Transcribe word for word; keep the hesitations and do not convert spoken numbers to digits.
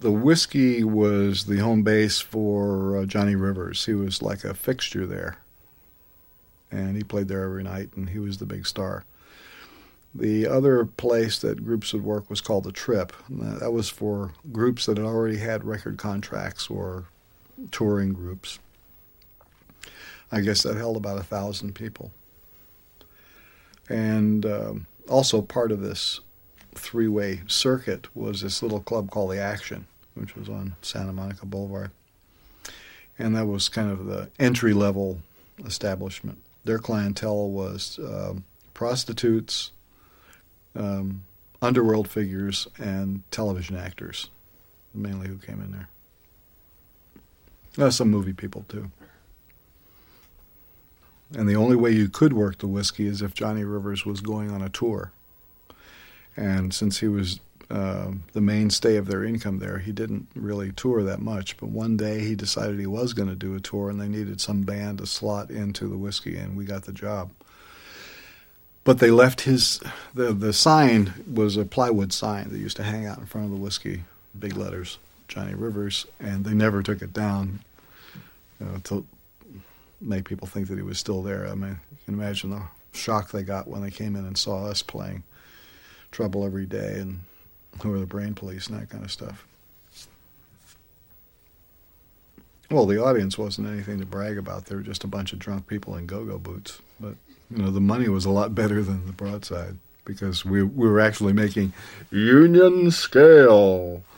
the whiskey was the home base for uh, Johnny Rivers. He was like a fixture there. And he played there every night, and he was the big star. The other place that groups would work was called the Trip. That was for groups that had already had record contracts or touring groups. I guess that held about a thousand people. And um, also part of this three-way circuit was this little club called The Action, which was on Santa Monica Boulevard. And that was kind of the entry-level establishment. Their clientele was um, prostitutes, um, underworld figures, and television actors, mainly who came in there. Uh, some movie people, too. And the only way you could work the whiskey is if Johnny Rivers was going on a tour. And since he was uh, the mainstay of their income there, he didn't really tour that much. But one day he decided he was going to do a tour, and they needed some band to slot into the whiskey, and we got the job. But they left his, the, the sign was a plywood sign that used to hang out in front of the whiskey, big letters, Johnny Rivers, and they never took it down, you know, to make people think that he was still there. I mean, you can imagine the shock they got when they came in and saw us playing Trouble Every Day and Who Are the Brain Police and that kind of stuff. Well, the audience wasn't anything to brag about. They were just a bunch of drunk people in go-go boots. But, you know, the money was a lot better than the broadside because we, we were actually making Union Scale.